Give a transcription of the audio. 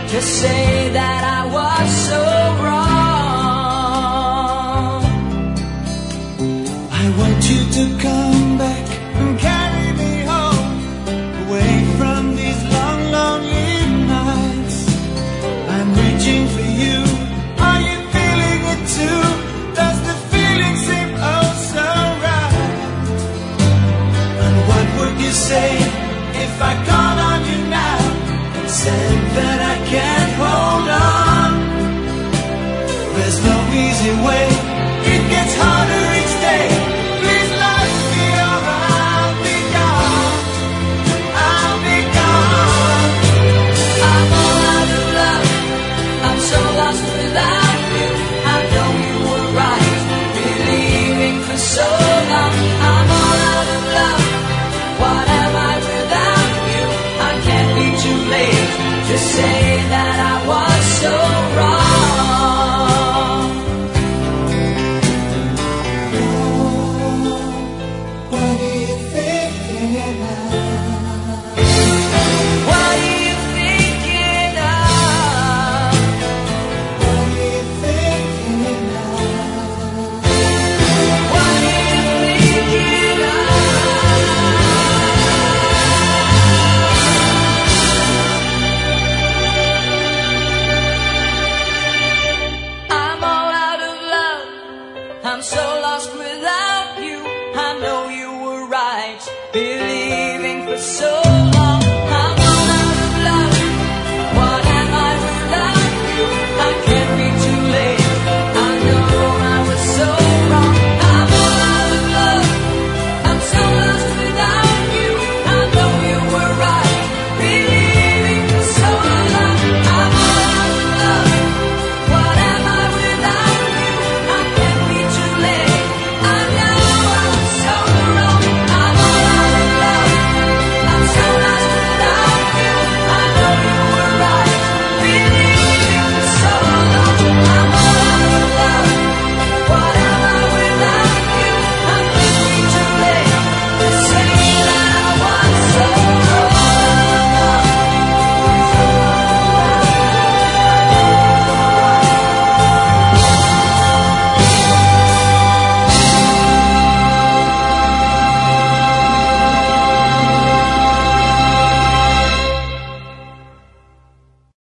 to say that I was so wrong. I want you to come back and carry me home, away from these long, lonely nights. I'm reaching for you. Are you feeling it too? Does the feeling seem oh so right? And what would you say if I called on you now and said that I can't hold on? There's no easy way. It gets harder each day. Please let me or I'll be gone. I'll be gone. I'm all out of love. I'm so lost without you. I know you were right, believing for so long. I'm all out of love. What am I without you? I can't be too late to say that I